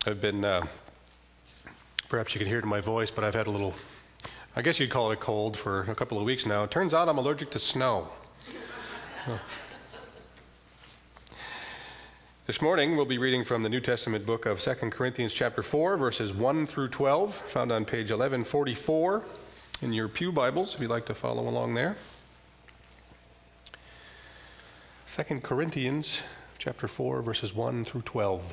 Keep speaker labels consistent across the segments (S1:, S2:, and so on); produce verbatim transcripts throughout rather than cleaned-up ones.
S1: I've been, uh, perhaps you can hear it in my voice, but I've had a little, I guess you'd call it a cold for a couple of weeks now. It turns out I'm allergic to snow. This morning we'll be reading from the New Testament book of Second Corinthians chapter four, verses one through twelve, found on page eleven forty-four in your pew Bibles, if you'd like to follow along there. Second Corinthians chapter four, verses one through twelve.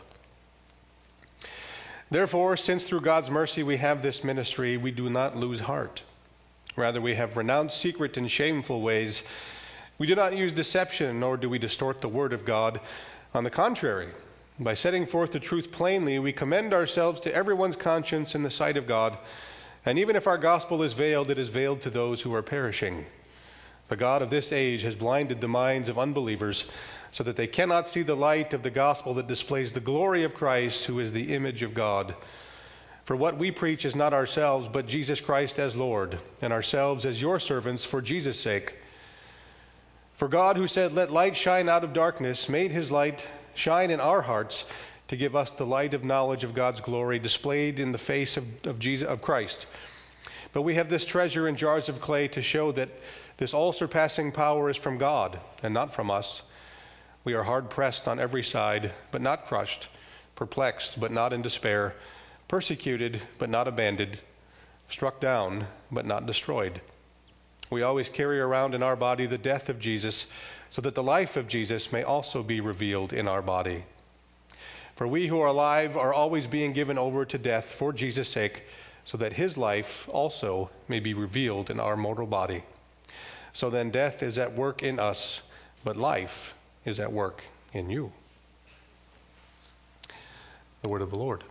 S1: Therefore, since through God's mercy we have this ministry, we do not lose heart. Rather, we have renounced secret and shameful ways. We do not use deception, nor do we distort the word of God. On the contrary, by setting forth the truth plainly, we commend ourselves to everyone's conscience in the sight of God. And even if our gospel is veiled, it is veiled to those who are perishing. The God of this age has blinded the minds of unbelievers, so that they cannot see the light of the gospel that displays the glory of Christ, who is the image of God. For what we preach is not ourselves, but Jesus Christ as Lord, and ourselves as your servants for Jesus' sake. For God, who said, "Let light shine out of darkness," made his light shine in our hearts to give us the light of knowledge of God's glory displayed in the face of, of Jesus, of Christ. But we have this treasure in jars of clay to show that this all-surpassing power is from God and not from us. We are hard-pressed on every side, but not crushed, perplexed, but not in despair, persecuted, but not abandoned, struck down, but not destroyed. We always carry around in our body the death of Jesus, so that the life of Jesus may also be revealed in our body. For we who are alive are always being given over to death for Jesus' sake, so that his life also may be revealed in our mortal body. So then death is at work in us, but life is at work in you. The word of the Lord.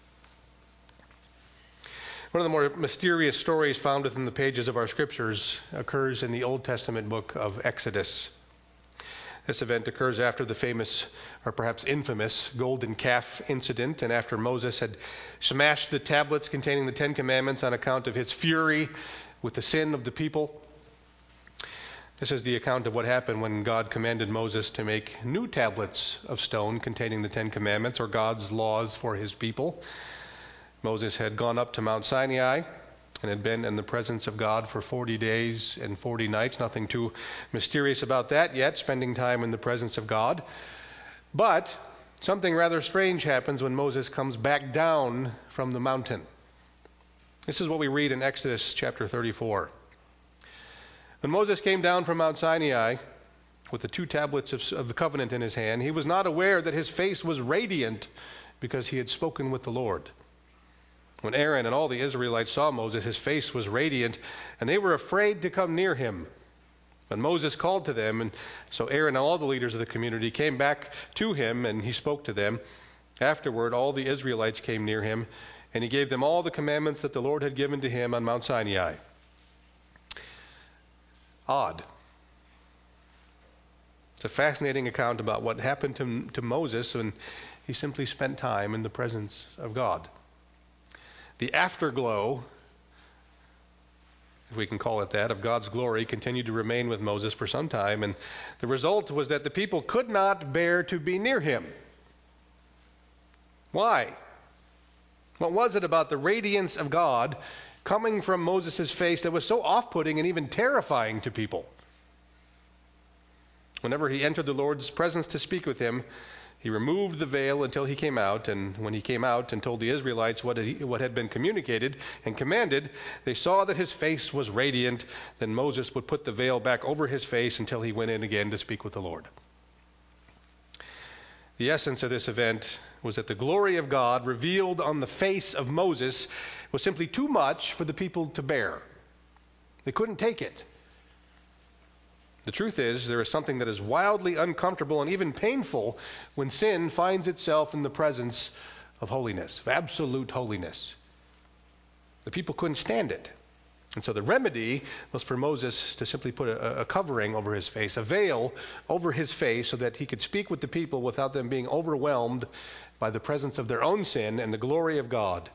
S1: One of the more mysterious stories found within the pages of our scriptures occurs in the Old Testament book of Exodus. This event occurs after the famous, or perhaps infamous, golden calf incident, and after Moses had smashed the tablets containing the Ten Commandments on account of his fury with the sin of the people. This is the account of what happened when God commanded Moses to make new tablets of stone containing the Ten Commandments, or God's laws for his people. Moses had gone up to Mount Sinai and had been in the presence of God for forty days and forty nights. Nothing too mysterious about that yet, spending time in the presence of God. But something rather strange happens when Moses comes back down from the mountain. This is what we read in Exodus chapter thirty-four. When Moses came down from Mount Sinai with the two tablets of, of the covenant in his hand, he was not aware that his face was radiant because he had spoken with the Lord. When Aaron and all the Israelites saw Moses, his face was radiant, and they were afraid to come near him. But Moses called to them, and so Aaron and all the leaders of the community came back to him, and he spoke to them. Afterward, all the Israelites came near him, and he gave them all the commandments that the Lord had given to him on Mount Sinai. Odd. It's a fascinating account about what happened to, to Moses when he simply spent time in the presence of God. The afterglow, if we can call it that, of God's glory continued to remain with Moses for some time, and the result was that the people could not bear to be near him. Why? What was it about the radiance of God coming from Moses' face that was so off-putting and even terrifying to people? Whenever he entered the Lord's presence to speak with him, he removed the veil until he came out, and when he came out and told the Israelites what, he, what had been communicated and commanded, they saw that his face was radiant. Then Moses would put the veil back over his face until he went in again to speak with the Lord. The essence of this event was that the glory of God revealed on the face of Moses was simply too much for the people to bear. They couldn't take it. The truth is, there is something that is wildly uncomfortable and even painful when sin finds itself in the presence of holiness, of absolute holiness. The people couldn't stand it. And so the remedy was for Moses to simply put a, a covering over his face, a veil over his face, so that he could speak with the people without them being overwhelmed by the presence of their own sin and the glory of God.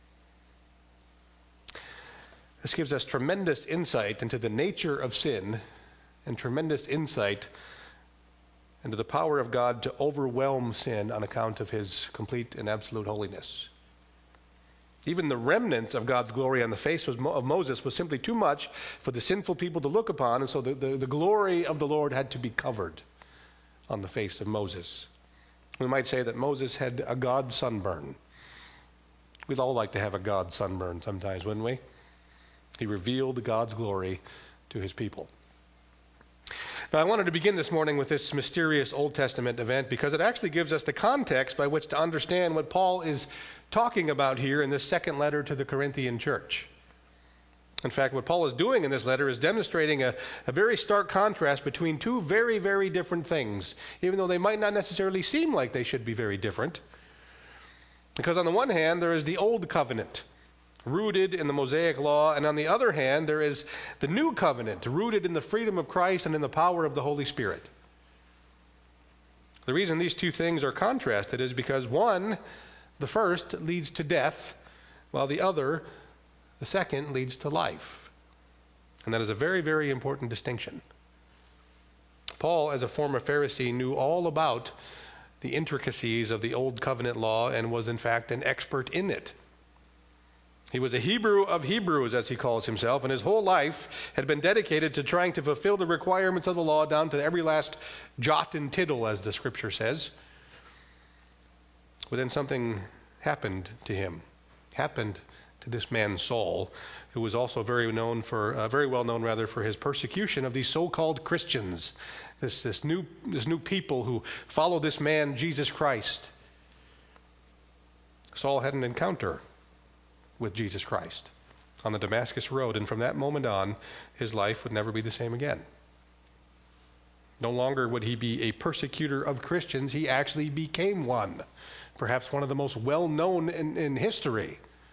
S1: This gives us tremendous insight into the nature of sin and tremendous insight and to the power of God to overwhelm sin on account of his complete and absolute holiness. Even the remnants of God's glory on the face of Moses was simply too much for the sinful people to look upon, and so the, the, the glory of the Lord had to be covered on the face of Moses. We might say that Moses had a God sunburn. We'd all like to have a God sunburn sometimes, wouldn't we? He revealed God's glory to his people. Now, I wanted to begin this morning with this mysterious Old Testament event because it actually gives us the context by which to understand what Paul is talking about here in this second letter to the Corinthian church. In fact, what Paul is doing in this letter is demonstrating a, a very stark contrast between two very, very different things, even though they might not necessarily seem like they should be very different. Because on the one hand, there is the old covenant, rooted in the Mosaic law, and on the other hand, there is the new covenant, rooted in the freedom of Christ and in the power of the Holy Spirit. The reason these two things are contrasted is because one, the first, leads to death, while the other, the second, leads to life. And that is a very, very important distinction. Paul, as a former Pharisee, knew all about the intricacies of the Old Covenant law and was, in fact, an expert in it. He was a Hebrew of Hebrews, as he calls himself, and his whole life had been dedicated to trying to fulfill the requirements of the law down to every last jot and tittle, as the Scripture says. But then something happened to him, happened to this man Saul, who was also very known for, uh, very well known rather, for his persecution of these so-called Christians, this this new this new people who follow this man Jesus Christ. Saul had an encounter with Jesus Christ on the Damascus Road, and from that moment on, his life would never be the same again. No longer would he be a persecutor of Christians; he actually became one. Perhaps one of the most well-known in, in history.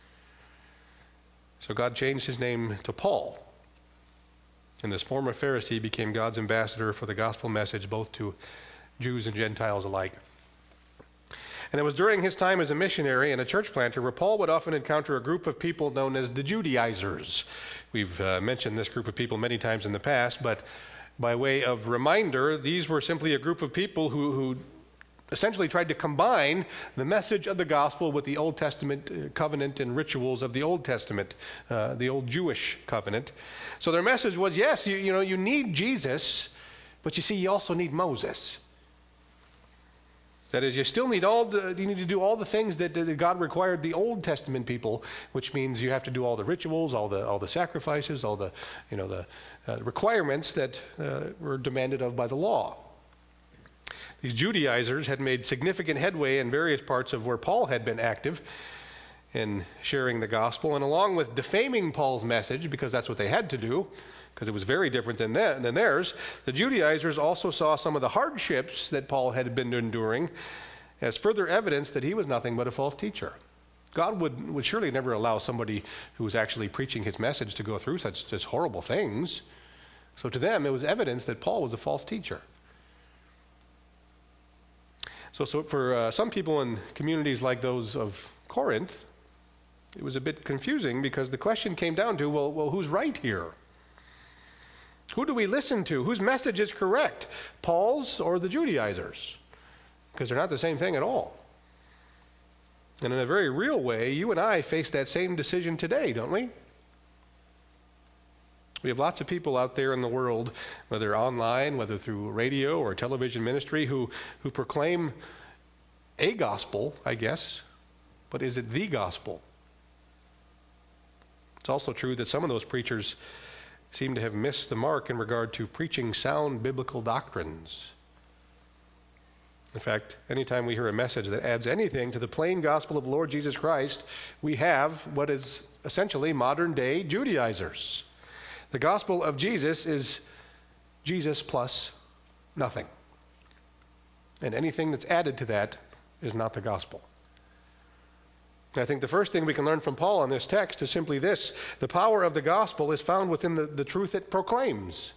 S1: So God changed his name to Paul. And this former Pharisee became God's ambassador for the gospel message both to Jews and Gentiles alike. And it was during his time as a missionary and a church planter where Paul would often encounter a group of people known as the Judaizers. We've uh, mentioned this group of people many times in the past, but by way of reminder, these were simply a group of people who, who essentially tried to combine the message of the gospel with the Old Testament covenant and rituals of the Old Testament, uh, the old Jewish covenant. So their message was, yes, you, you know, you need Jesus, but you see, you also need Moses. That is, you still need all the, you need to do all the things that, that God required the Old Testament people, which means you have to do all the rituals, all the all the sacrifices, all the you know the uh, requirements that uh, were demanded of by the law. These Judaizers had made significant headway in various parts of where Paul had been active in sharing the gospel, and along with defaming Paul's message, because that's what they had to do, because it was very different than, that, than theirs, the Judaizers also saw some of the hardships that Paul had been enduring as further evidence that he was nothing but a false teacher. God would, would surely never allow somebody who was actually preaching his message to go through such, such horrible things. So to them, it was evidence that Paul was a false teacher. So, so for uh, some people in communities like those of Corinth, it was a bit confusing because the question came down to, well, well, who's right here? Who do we listen to? Whose message is correct? Paul's or the Judaizers? Because they're not the same thing at all. And in a very real way, you and I face that same decision today, don't we? We have lots of people out there in the world, whether online, whether through radio or television ministry, who, who proclaim a gospel, I guess, but is it the gospel? It's also true that some of those preachers seem to have missed the mark in regard to preaching sound biblical doctrines. In fact, anytime we hear a message that adds anything to the plain gospel of the Lord Jesus Christ, we have what is essentially modern-day Judaizers. The gospel of Jesus is Jesus plus nothing. And anything that's added to that is not the gospel. I think the first thing we can learn from Paul on this text is simply this: the power of the gospel is found within the, the truth it proclaims.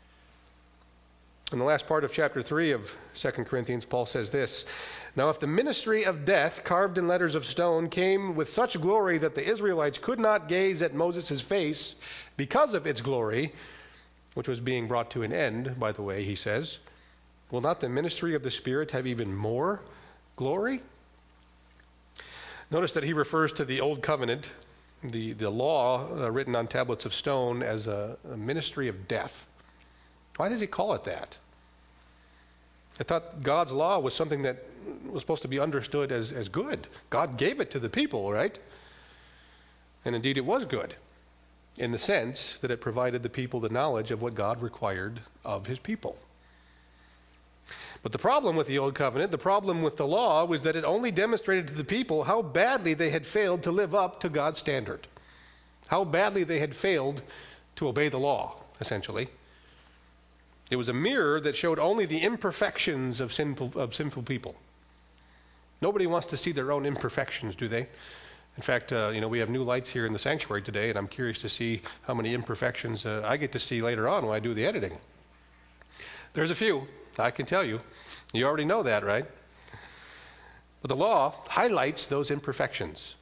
S1: In the last part of chapter three of Second Corinthians, Paul says this: Now if the ministry of death, carved in letters of stone, came with such glory that the Israelites could not gaze at Moses' face because of its glory, which was being brought to an end, by the way, he says, will not the ministry of the Spirit have even more glory? Notice that he refers to the Old Covenant, the, the law uh, written on tablets of stone, as a, a ministry of death. Why does he call it that? I thought God's law was something that was supposed to be understood as, as good. God gave it to the people, right? And indeed it was good, in the sense that it provided the people the knowledge of what God required of his people. But the problem with the Old Covenant, the problem with the law, was that it only demonstrated to the people how badly they had failed to live up to God's standard. How badly they had failed to obey the law, essentially. It was a mirror that showed only the imperfections of sinful, of sinful people. Nobody wants to see their own imperfections, do they? In fact, uh, you know, we have new lights here in the sanctuary today, and I'm curious to see how many imperfections uh, I get to see later on when I do the editing. There's a few, I can tell you. You already know that, right? But the law highlights those imperfections.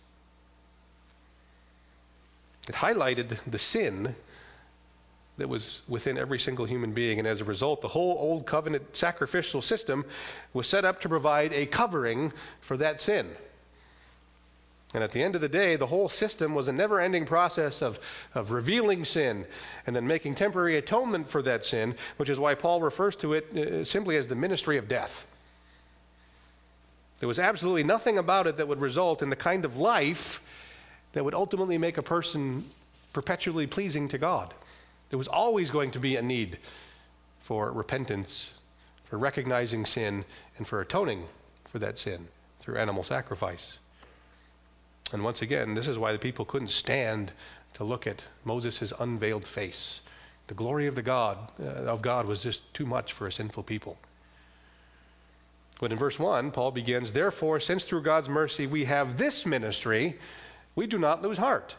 S1: It highlighted the sin that was within every single human being, and as a result, the whole Old Covenant sacrificial system was set up to provide a covering for that sin. And at the end of the day, the whole system was a never-ending process of, of revealing sin and then making temporary atonement for that sin, which is why Paul refers to it uh, simply as the ministry of death. There was absolutely nothing about it that would result in the kind of life that would ultimately make a person perpetually pleasing to God. There was always going to be a need for repentance, for recognizing sin, and for atoning for that sin through animal sacrifice. And once again, this is why the people couldn't stand to look at Moses' unveiled face. The glory of the God uh, of God was just too much for a sinful people. But in verse one, Paul begins, "Therefore, since through God's mercy we have this ministry, we do not lose heart."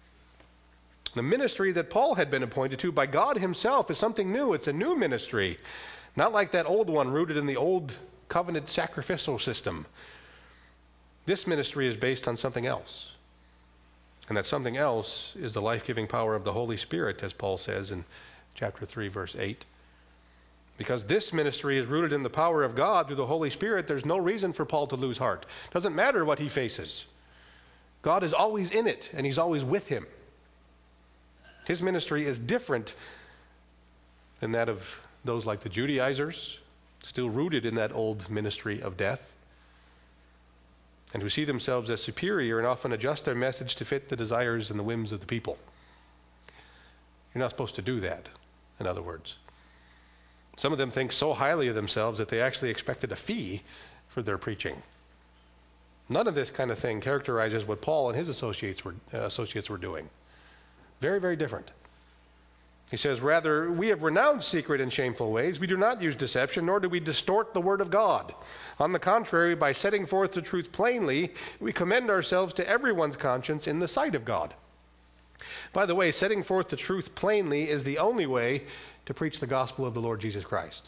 S1: The ministry that Paul had been appointed to by God himself is something new. It's a new ministry, not like that old one rooted in the old covenant sacrificial system. This ministry is based on something else. And that something else is the life-giving power of the Holy Spirit, as Paul says in chapter three, verse eight. Because this ministry is rooted in the power of God through the Holy Spirit, there's no reason for Paul to lose heart. It doesn't matter what he faces. God is always in it, and he's always with him. His ministry is different than that of those like the Judaizers, still rooted in that old ministry of death, and who see themselves as superior and often adjust their message to fit the desires and the whims of the people. You're not supposed to do that, in other words. Some of them think so highly of themselves that they actually expected a fee for their preaching. None of this kind of thing characterizes what Paul and his associates were, uh, associates were doing. Very, very different. He says, "Rather, we have renounced secret and shameful ways. We do not use deception, nor do we distort the word of God. On the contrary, by setting forth the truth plainly, we commend ourselves to everyone's conscience in the sight of God." By the way, setting forth the truth plainly is the only way to preach the gospel of the Lord Jesus Christ.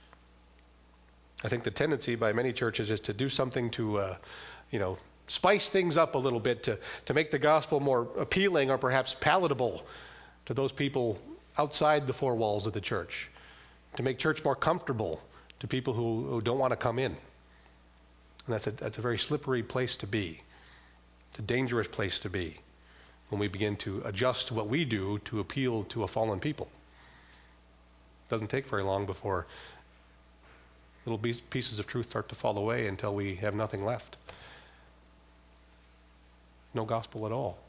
S1: I think the tendency by many churches is to do something to, uh, you know, spice things up a little bit to, to make the gospel more appealing or perhaps palatable to those people outside the four walls of the church, to make church more comfortable to people who, who don't want to come in. And that's a, that's a very slippery place to be. It's a dangerous place to be when we begin to adjust what we do to appeal to a fallen people. It doesn't take very long before little pieces of truth start to fall away until we have nothing left. No gospel at all.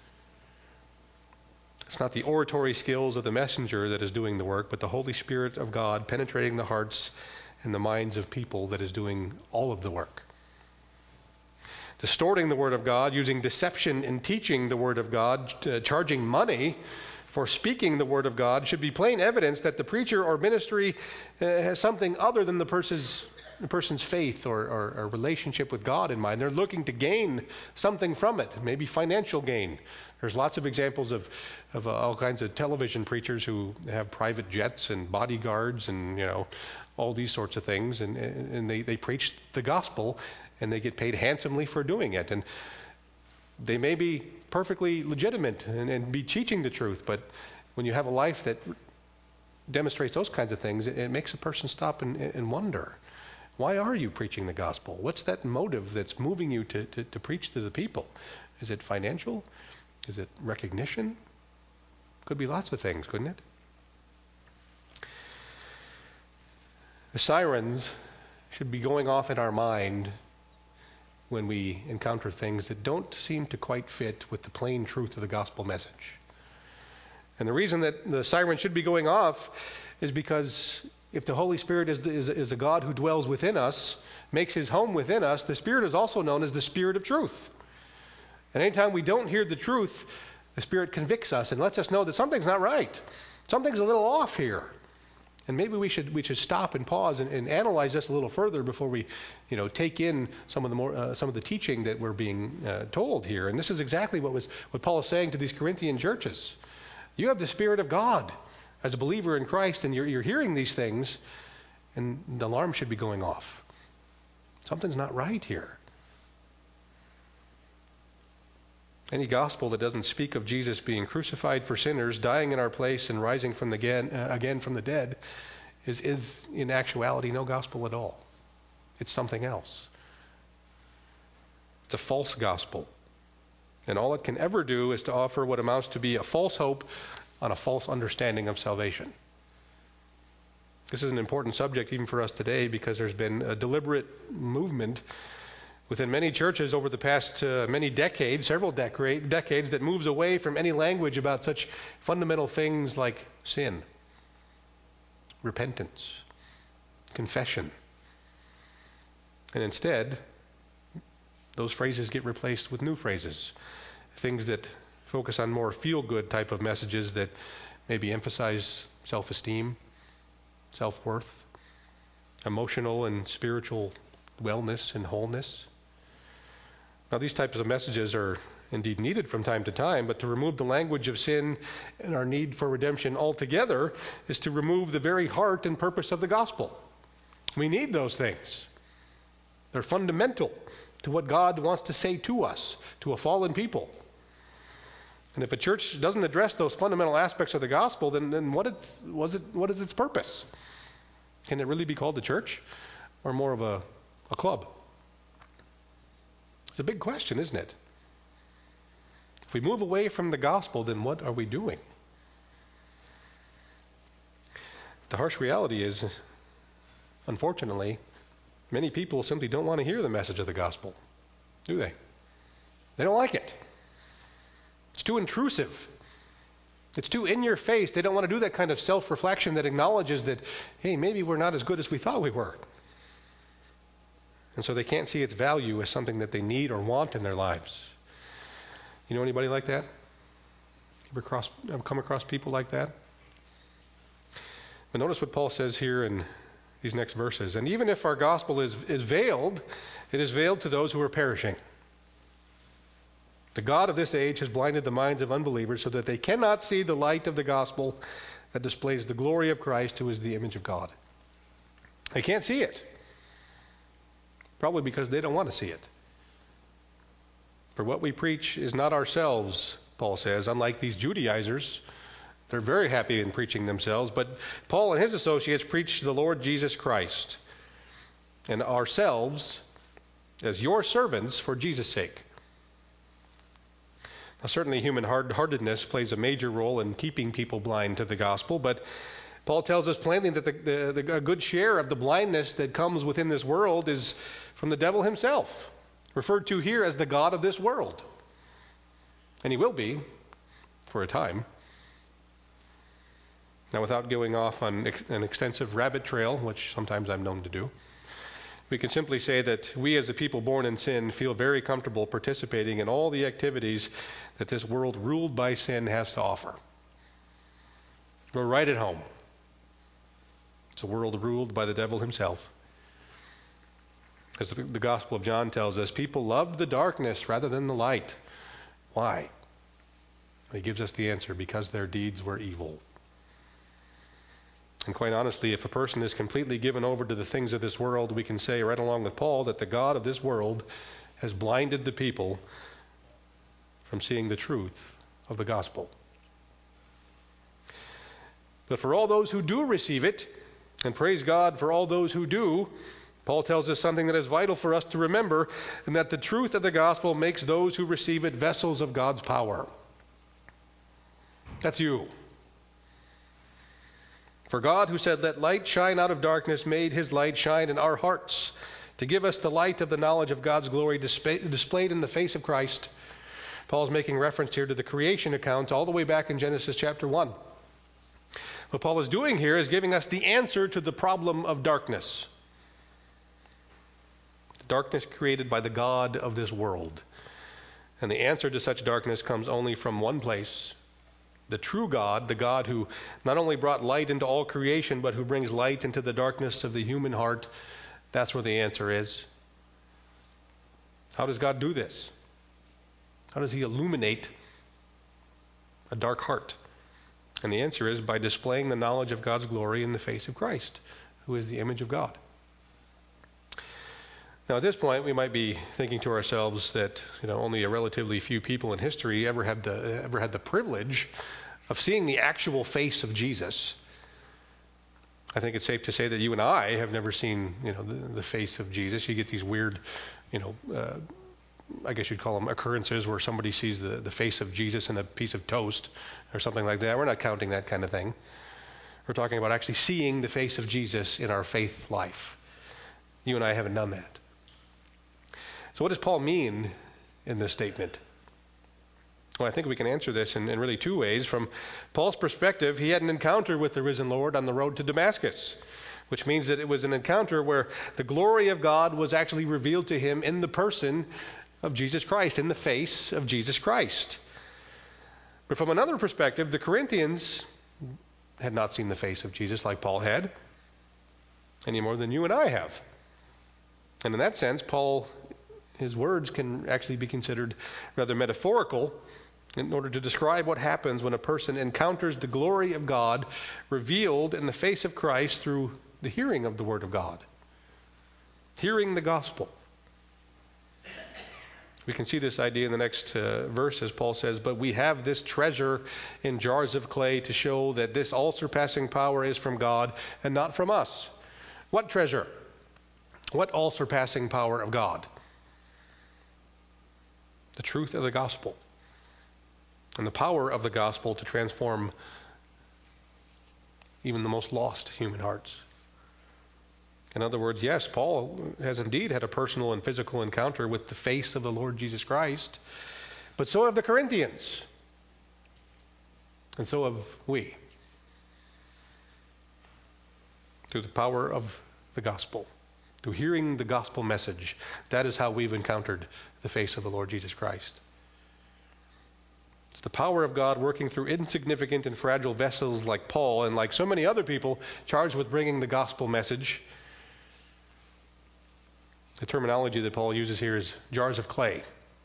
S1: It's not the oratory skills of the messenger that is doing the work, but the Holy Spirit of God penetrating the hearts and the minds of people that is doing all of the work. Distorting the Word of God, using deception in teaching the Word of God, uh, charging money for speaking the Word of God should be plain evidence that the preacher or ministry uh, has something other than the person's the person's faith or, or, or relationship with God in mind. They're looking to gain something from it, maybe financial gain. There's lots of examples of, of uh, all kinds of television preachers who have private jets and bodyguards and, you know, all these sorts of things. And, and they, they preach the gospel and they get paid handsomely for doing it. And they may be perfectly legitimate and, and be teaching the truth, but when you have a life that demonstrates those kinds of things, it, it makes a person stop and, and wonder, why are you preaching the gospel? What's that motive that's moving you to, to, to preach to the people? Is it financial? Is it recognition? Could be lots of things, couldn't it? The sirens should be going off in our mind when we encounter things that don't seem to quite fit with the plain truth of the gospel message. And the reason that the siren should be going off is because if the Holy Spirit is, is, is a God who dwells within us, makes his home within us, the Spirit is also known as the Spirit of truth. And anytime we don't hear the truth, the Spirit convicts us and lets us know that something's not right. Something's a little off here. And maybe we should we should stop and pause and, and analyze this a little further before we, you know, take in some of the more uh, some of the teaching that we're being uh, told here. And this is exactly what was what Paul is saying to these Corinthian churches. You have the Spirit of God as a believer in Christ, and you're you're hearing these things, and the alarm should be going off. Something's not right here. Any gospel that doesn't speak of Jesus being crucified for sinners, dying in our place, and rising from the again, uh, again from the dead is, is in actuality no gospel at all. It's something else. It's a false gospel. And all it can ever do is to offer what amounts to be a false hope on a false understanding of salvation. This is an important subject even for us today because there's been a deliberate movement within many churches over the past uh, many decades, several dec- decades, that moves away from any language about such fundamental things like sin, repentance, confession. And instead, those phrases get replaced with new phrases, things that focus on more feel-good type of messages that maybe emphasize self-esteem, self-worth, emotional and spiritual wellness and wholeness. Now, these types of messages are indeed needed from time to time, but to remove the language of sin and our need for redemption altogether is to remove the very heart and purpose of the gospel. We need those things. They're fundamental to what God wants to say to us, to a fallen people. And if a church doesn't address those fundamental aspects of the gospel, then, then what, it's, was it, what is its purpose? Can it really be called a church or more of a, a club? It's a big question, isn't it? If we move away from the gospel, then what are we doing? The harsh reality is, unfortunately, many people simply don't want to hear the message of the gospel, do they? They don't like it. It's too intrusive. It's too in your face. They don't want to do that kind of self-reflection that acknowledges that, hey, maybe we're not as good as we thought we were. And so they can't see its value as something that they need or want in their lives. You know anybody like that? Ever cross, ever come across people like that? But notice what Paul says here in these next verses. And even if our gospel is, is veiled, it is veiled to those who are perishing. The God of this age has blinded the minds of unbelievers so that they cannot see the light of the gospel that displays the glory of Christ, who is the image of God. They can't see it. Probably because they don't want to see it. For what we preach is not ourselves, Paul says, unlike these Judaizers. They're very happy in preaching themselves, but Paul and his associates preach the Lord Jesus Christ and ourselves as your servants for Jesus' sake. Now, certainly human hard-heartedness plays a major role in keeping people blind to the gospel, but Paul tells us plainly that the, the, the, a good share of the blindness that comes within this world is from the devil himself, referred to here as the God of this world. And he will be for a time. Now, without going off on an extensive rabbit trail, which sometimes I'm known to do, we can simply say that we as a people born in sin feel very comfortable participating in all the activities that this world ruled by sin has to offer. We're right at home. It's a world ruled by the devil himself. As the, the Gospel of John tells us, people loved the darkness rather than the light. Why? He gives us the answer: because their deeds were evil. And quite honestly, if a person is completely given over to the things of this world, we can say right along with Paul that the God of this world has blinded the people from seeing the truth of the gospel. But for all those who do receive it, and praise God for all those who do, Paul tells us something that is vital for us to remember, and that the truth of the gospel makes those who receive it vessels of God's power. That's you. For God, who said, "Let light shine out of darkness," made his light shine in our hearts to give us the light of the knowledge of God's glory displayed in the face of Christ. Paul's making reference here to the creation accounts all the way back in Genesis chapter one. What Paul is doing here is giving us the answer to the problem of darkness. Darkness created by the God of this world. And the answer to such darkness comes only from one place. The true God, the God who not only brought light into all creation, but who brings light into the darkness of the human heart. That's where the answer is. How does God do this? How does he illuminate a dark heart? And the answer is by displaying the knowledge of God's glory in the face of Christ, who is the image of God. Now, at this point, we might be thinking to ourselves that, you know, only a relatively few people in history ever had the ever had the privilege of seeing the actual face of Jesus. I think it's safe to say that you and I have never seen, you know, the, the face of Jesus. You get these weird, you know, uh, I guess you'd call them occurrences where somebody sees the, the face of Jesus in a piece of toast or something like that. We're not counting that kind of thing. We're talking about actually seeing the face of Jesus in our faith life. You and I haven't done that. So what does Paul mean in this statement? Well, I think we can answer this in, in really two ways. From Paul's perspective, he had an encounter with the risen Lord on the road to Damascus, which means that it was an encounter where the glory of God was actually revealed to him in the person of Jesus Christ, in the face of Jesus Christ. But from another perspective, the Corinthians had not seen the face of Jesus like Paul had, any more than you and I have. And in that sense, Paul, his words can actually be considered rather metaphorical in order to describe what happens when a person encounters the glory of God revealed in the face of Christ through the hearing of the Word of God, hearing the gospel. We can see this idea in the next uh, verse as Paul says, "But we have this treasure in jars of clay to show that this all-surpassing power is from God and not from us." What treasure? What all-surpassing power of God? The truth of the gospel and the power of the gospel to transform even the most lost human hearts. In other words, yes, Paul has indeed had a personal and physical encounter with the face of the Lord Jesus Christ, but so have the Corinthians, and so have we, through the power of the gospel, through hearing the gospel message. That is how we've encountered the face of the Lord Jesus Christ. It's the power of God working through insignificant and fragile vessels like Paul and like so many other people charged with bringing the gospel message. The terminology that Paul uses here is jars of clay,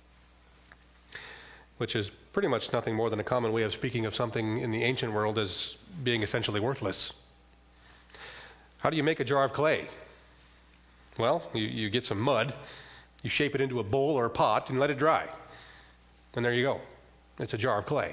S1: which is pretty much nothing more than a common way of speaking of something in the ancient world as being essentially worthless. How do you make a jar of clay? Well, you, you get some mud, you shape it into a bowl or a pot, and let it dry. And there you go. It's a jar of clay.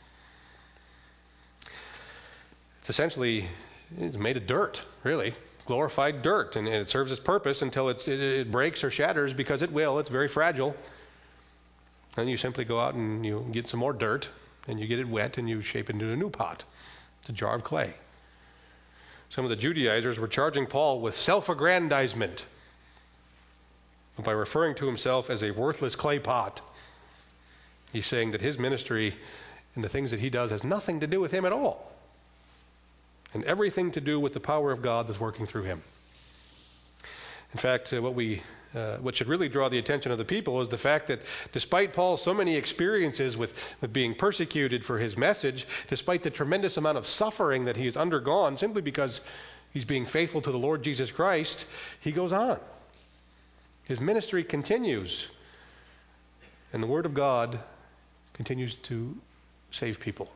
S1: It's essentially it's made of dirt, really. Glorified dirt, and it serves its purpose until it's, it, it breaks or shatters, because it will. It's very fragile. Then you simply go out and you get some more dirt, and you get it wet, and you shape it into a new pot. It's a jar of clay. Some of the Judaizers were charging Paul with self-aggrandizement by referring to himself as a worthless clay pot. He's saying that his ministry and the things that he does has nothing to do with him at all, and everything to do with the power of God that's working through him. In fact, uh, what we uh, what should really draw the attention of the people is the fact that despite Paul's so many experiences with, with being persecuted for his message, despite the tremendous amount of suffering that he has undergone simply because he's being faithful to the Lord Jesus Christ, he goes on. His ministry continues, and the Word of God continues to save people.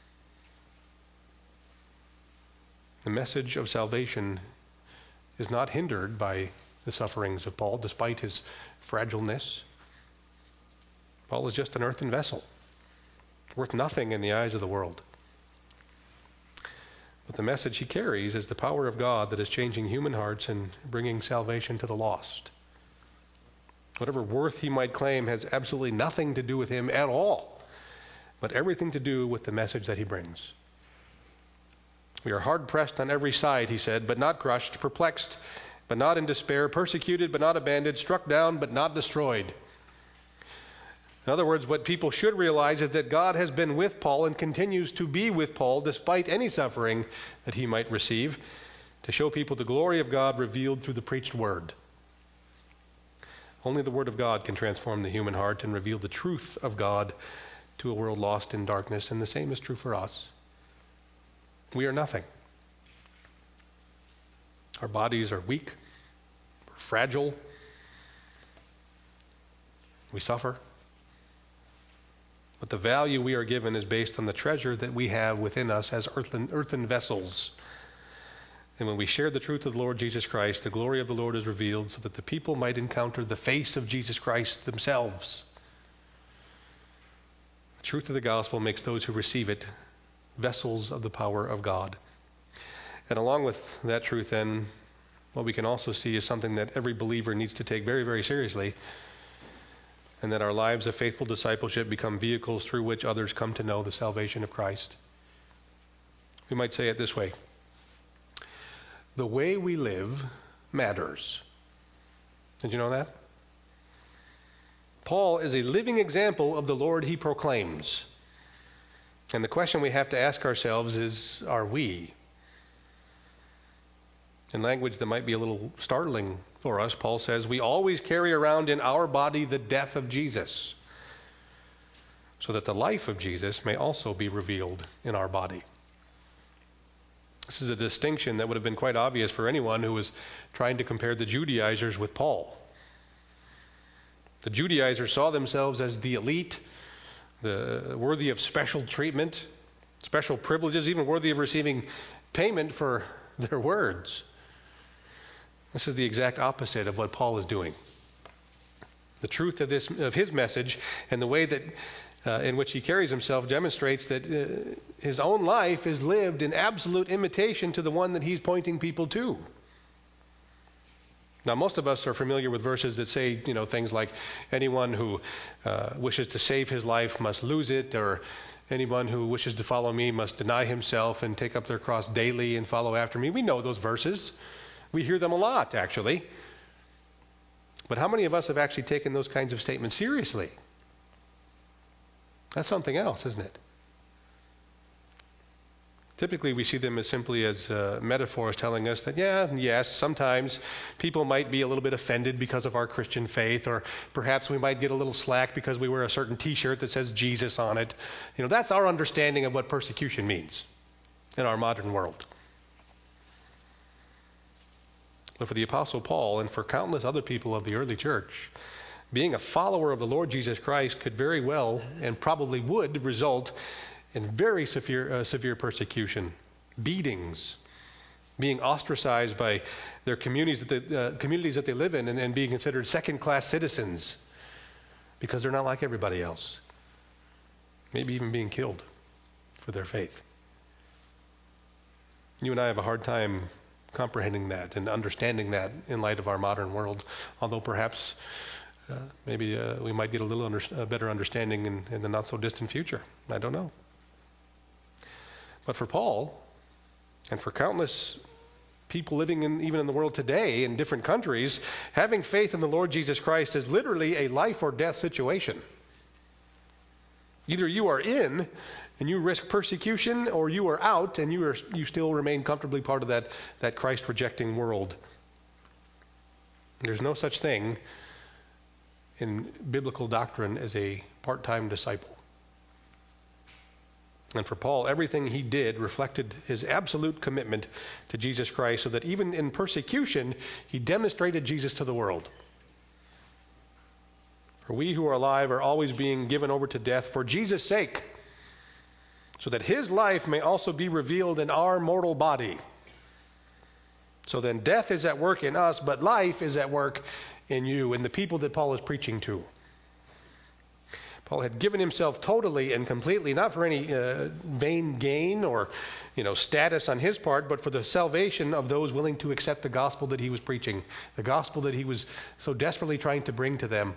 S1: The message of salvation is not hindered by the sufferings of Paul, despite his fragileness. Paul is just an earthen vessel, worth nothing in the eyes of the world. But the message he carries is the power of God that is changing human hearts and bringing salvation to the lost. Whatever worth he might claim has absolutely nothing to do with him at all, but everything to do with the message that he brings. We are hard-pressed on every side, he said, but not crushed, perplexed, but not in despair, persecuted, but not abandoned, struck down, but not destroyed. In other words, what people should realize is that God has been with Paul and continues to be with Paul despite any suffering that he might receive, to show people the glory of God revealed through the preached word. Only the word of God can transform the human heart and reveal the truth of God to a world lost in darkness, and the same is true for us. We are nothing. Our bodies are weak, we're fragile, we suffer. But the value we are given is based on the treasure that we have within us as earthen, earthen vessels. And when we share the truth of the Lord Jesus Christ, the glory of the Lord is revealed so that the people might encounter the face of Jesus Christ themselves. The truth of the gospel makes those who receive it vessels of the power of God. And along with that truth, then, what we can also see is something that every believer needs to take very, very seriously, and that our lives of faithful discipleship become vehicles through which others come to know the salvation of Christ. We might say it this way: the way we live matters. Did you know that? Paul is a living example of the Lord he proclaims. And the question we have to ask ourselves is, are we? In language that might be a little startling for us, Paul says, we always carry around in our body the death of Jesus, so that the life of Jesus may also be revealed in our body. This is a distinction that would have been quite obvious for anyone who was trying to compare the Judaizers with Paul. The Judaizers saw themselves as the elite, the worthy of special treatment, special privileges, even worthy of receiving payment for their words. This is the exact opposite of what Paul is doing. The truth of this, of his message, and the way that uh, in which he carries himself demonstrates that uh, his own life is lived in absolute imitation to the one that he's pointing people to. Now, most of us are familiar with verses that say, you know, things like, anyone who uh, wishes to save his life must lose it, or anyone who wishes to follow me must deny himself and take up their cross daily and follow after me. We know those verses. We hear them a lot, actually. But how many of us have actually taken those kinds of statements seriously? That's something else, isn't it? Typically, we see them as simply as uh, metaphors telling us that, yeah, yes, sometimes people might be a little bit offended because of our Christian faith, or perhaps we might get a little slack because we wear a certain T-shirt that says Jesus on it. You know, that's our understanding of what persecution means in our modern world. But for the Apostle Paul and for countless other people of the early church, being a follower of the Lord Jesus Christ could very well and probably would result in very severe, uh, severe persecution, beatings, being ostracized by their communities that they, uh, communities that they live in, and, and being considered second-class citizens because they're not like everybody else. Maybe even being killed for their faith. You and I have a hard time comprehending that and understanding that in light of our modern world, although perhaps uh, maybe uh, we might get a little under, uh, better understanding in, in the not-so-distant future. I don't know. But for Paul, and for countless people living in, even in the world today in different countries, having faith in the Lord Jesus Christ is literally a life or death situation. Either you are in and you risk persecution, or you are out and you are you still remain comfortably part of that, that Christ-rejecting world. There's no such thing in biblical doctrine as a part-time disciple. And for Paul, everything he did reflected his absolute commitment to Jesus Christ, so that even in persecution, he demonstrated Jesus to the world. For we who are alive are always being given over to death for Jesus' sake, so that his life may also be revealed in our mortal body. So then death is at work in us, but life is at work in you, in the people that Paul is preaching to. Paul had given himself totally and completely, not for any uh, vain gain or, you know, status on his part, but for the salvation of those willing to accept the gospel that he was preaching, the gospel that he was so desperately trying to bring to them.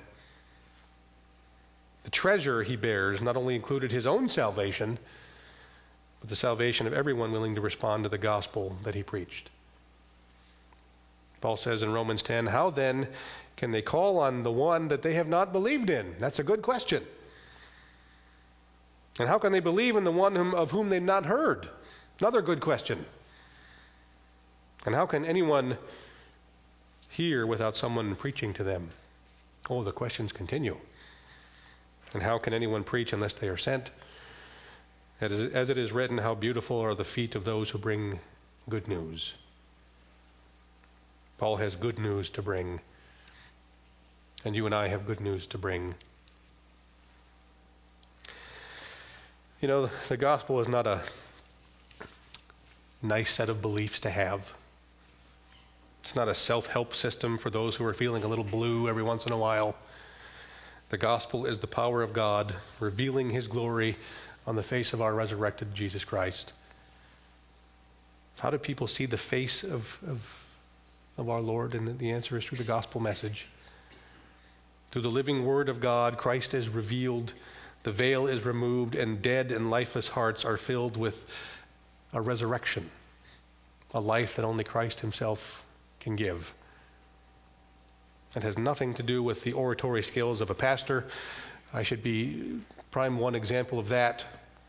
S1: The treasure he bears not only included his own salvation, but the salvation of everyone willing to respond to the gospel that he preached. Paul says in Romans ten, how then can they call on the one that they have not believed in? That's a good question. And how can they believe in the one whom, of whom they've not heard? Another good question. And how can anyone hear without someone preaching to them? Oh, the questions continue. And how can anyone preach unless they are sent? As it is written, how beautiful are the feet of those who bring good news. Paul has good news to bring. And you and I have good news to bring. You know, the gospel is not a nice set of beliefs to have. It's not a self-help system for those who are feeling a little blue every once in a while. The gospel is the power of God revealing his glory on the face of our resurrected Jesus Christ. How do people see the face of, of, of our Lord? And the answer is through the gospel message. Through the living word of God, Christ is revealed, the veil is removed, and dead and lifeless hearts are filled with a resurrection, a life that only Christ himself can give. It has nothing to do with the oratory skills of a pastor. I should be prime one example of that.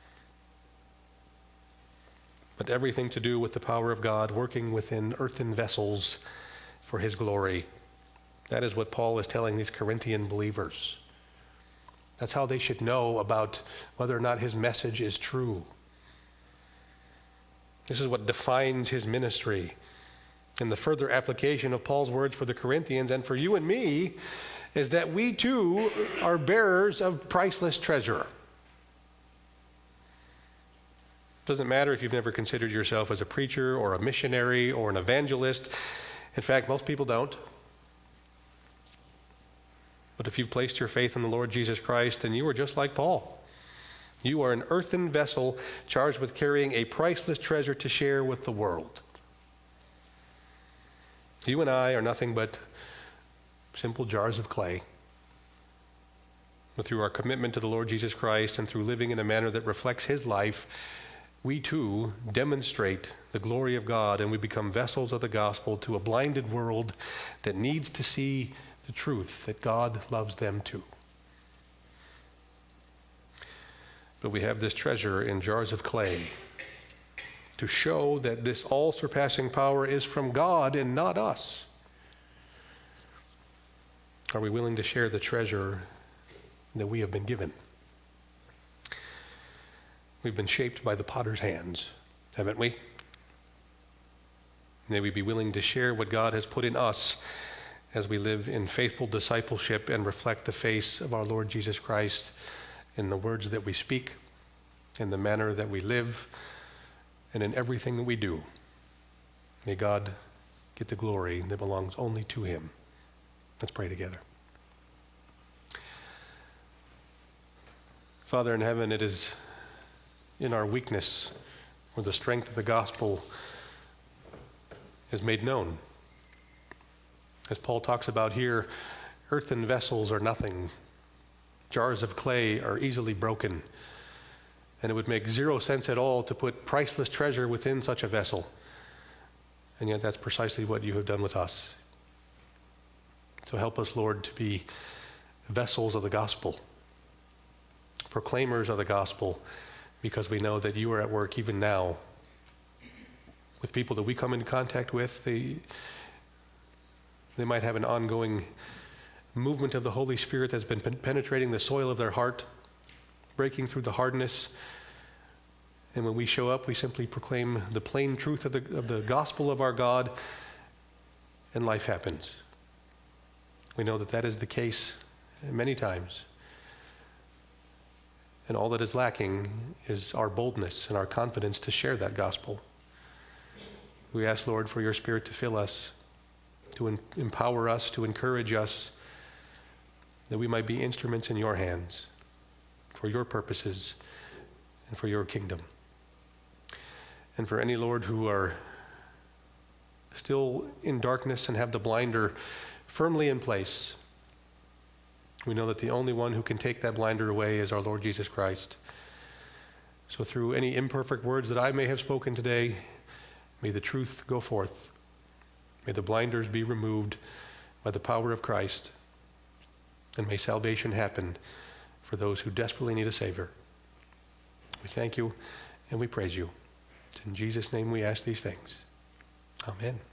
S1: But everything to do with the power of God working within earthen vessels for his glory. That is what Paul is telling these Corinthian believers. That's how they should know about whether or not his message is true. This is what defines his ministry. And the further application of Paul's words for the Corinthians and for you and me is that we too are bearers of priceless treasure. It doesn't matter if you've never considered yourself as a preacher or a missionary or an evangelist. In fact, most people don't. But if you've placed your faith in the Lord Jesus Christ, then you are just like Paul. You are an earthen vessel charged with carrying a priceless treasure to share with the world. You and I are nothing but simple jars of clay. But through our commitment to the Lord Jesus Christ and through living in a manner that reflects his life, we too demonstrate the glory of God, and we become vessels of the gospel to a blinded world that needs to see the truth that God loves them too. But we have this treasure in jars of clay to show that this all-surpassing power is from God and not us. Are we willing to share the treasure that we have been given? We've been shaped by the potter's hands, haven't we? May we be willing to share what God has put in us as we live in faithful discipleship and reflect the face of our Lord Jesus Christ in the words that we speak, in the manner that we live, and in everything that we do. May God get the glory that belongs only to him. Let's pray together. Father in heaven, it is in our weakness where the strength of the gospel is made known. As Paul talks about here, earthen vessels are nothing. Jars of clay are easily broken. And it would make zero sense at all to put priceless treasure within such a vessel. And yet that's precisely what you have done with us. So help us, Lord, to be vessels of the gospel, proclaimers of the gospel, because we know that you are at work even now with people that we come into contact with. They, they might have an ongoing movement of the Holy Spirit that's been penetrating the soil of their heart, breaking through the hardness. And when we show up, we simply proclaim the plain truth of the, of the gospel of our God, and life happens. We know that that is the case many times. And all that is lacking is our boldness and our confidence to share that gospel. We ask, Lord, for your Spirit to fill us, to em- empower us, to encourage us, that we might be instruments in your hands. for your purposes and for your kingdom. And for any, Lord, who are still in darkness and have the blinder firmly in place, we know that the only one who can take that blinder away is our Lord Jesus Christ. So through any imperfect words that I may have spoken today, may the truth go forth. May the blinders be removed by the power of Christ. And may salvation happen for those who desperately need a Savior. We thank you and we praise you. It's in Jesus' name we ask these things. Amen.